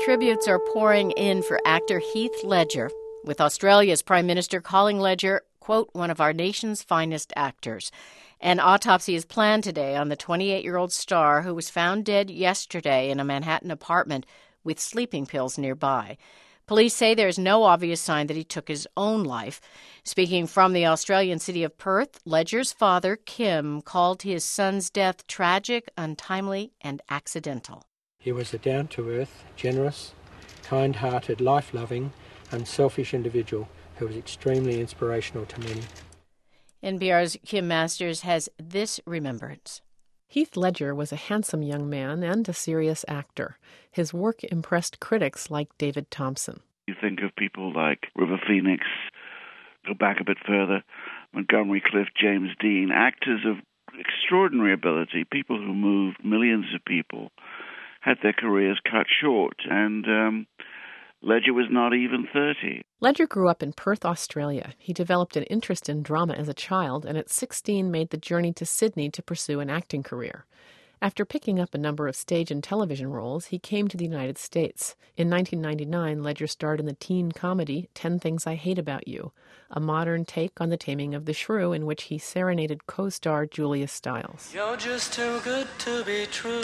Tributes are pouring in for actor Heath Ledger, with Australia's Prime Minister calling Ledger, quote, one of our nation's finest actors. An autopsy is planned today on the 28-year-old star who was found dead yesterday in a Manhattan apartment with sleeping pills nearby. Police say there is no obvious sign that he took his own life. Speaking from the Australian city of Perth, Ledger's father, Kim, called his son's death tragic, untimely, and accidental. He was a down-to-earth, generous, kind-hearted, life-loving, unselfish individual who was extremely inspirational to many. NPR's Kim Masters has this remembrance. Heath Ledger was a handsome young man and a serious actor. His work impressed critics like David Thompson. You think of people like River Phoenix, go back a bit further, Montgomery Clift, James Dean, actors of extraordinary ability, people who moved millions of people, had their careers cut short, and Ledger was not even 30. Ledger grew up in Perth, Australia. He developed an interest in drama as a child, and at 16 made the journey to Sydney to pursue an acting career. After picking up a number of stage and television roles, he came to the United States. In 1999, Ledger starred in the teen comedy 10 Things I Hate About You, a modern take on The Taming of the Shrew in which he serenaded co-star Julia Stiles. You're just too good to be true.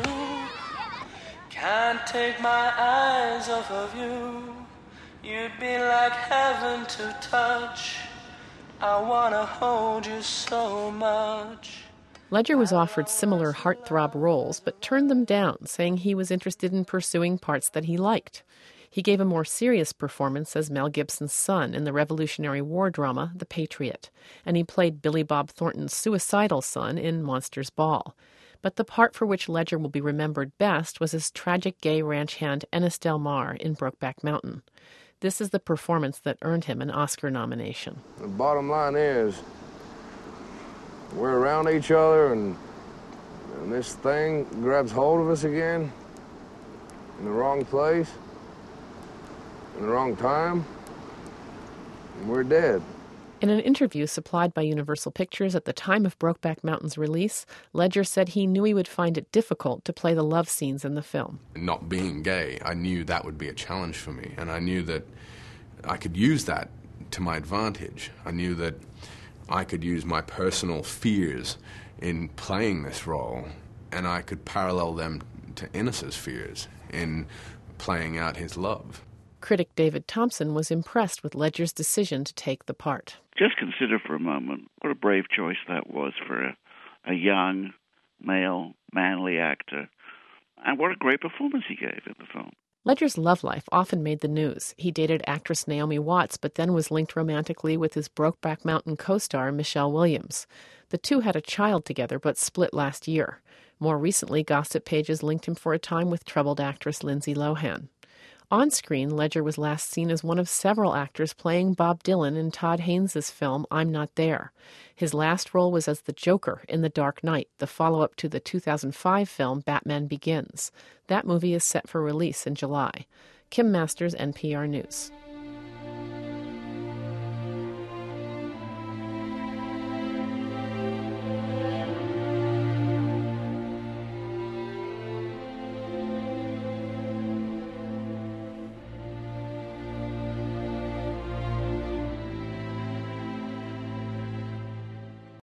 Can't take my eyes off of you. You'd be like heaven to touch. I wanna hold you so much. Ledger was offered similar heartthrob roles, but turned them down, saying he was interested in pursuing parts that he liked. He gave a more serious performance as Mel Gibson's son in the Revolutionary War drama The Patriot, and he played Billy Bob Thornton's suicidal son in Monsters Ball. But the part for which Ledger will be remembered best was as tragic gay ranch hand Ennis Del Mar in Brokeback Mountain. This is the performance that earned him an Oscar nomination. The bottom line is, we're around each other and this thing grabs hold of us again in the wrong place, in the wrong time, and we're dead. In an interview supplied by Universal Pictures at the time of Brokeback Mountain's release, Ledger said he knew he would find it difficult to play the love scenes in the film. Not being gay, I knew that would be a challenge for me, and I knew that I could use that to my advantage. I knew that I could use my personal fears in playing this role, and I could parallel them to Ennis's fears in playing out his love. Critic David Thompson was impressed with Ledger's decision to take the part. Just consider for a moment what a brave choice that was for a young, male, manly actor, and what a great performance he gave in the film. Ledger's love life often made the news. He dated actress Naomi Watts, but then was linked romantically with his Brokeback Mountain co-star Michelle Williams. The two had a child together, but split last year. More recently, gossip pages linked him for a time with troubled actress Lindsay Lohan. On screen, Ledger was last seen as one of several actors playing Bob Dylan in Todd Haynes' film I'm Not There. His last role was as the Joker in The Dark Knight, the follow-up to the 2005 film Batman Begins. That movie is set for release in July. Kim Masters, NPR News.